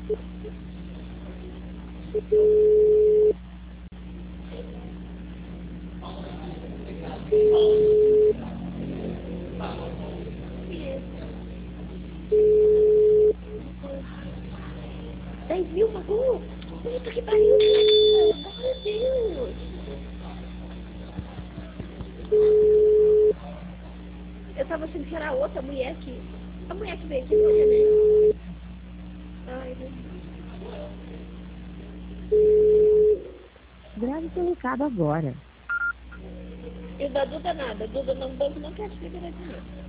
10.000 pagou? Puta que pariu, cara. Meu Deus. Eu tava achando que era outra mulher aqui. A mulher que veio aqui não é, né? Ai, meu Deus. Grave seu recado agora. E da Duda nada. Duda no banco não quer te liberar dinheiro.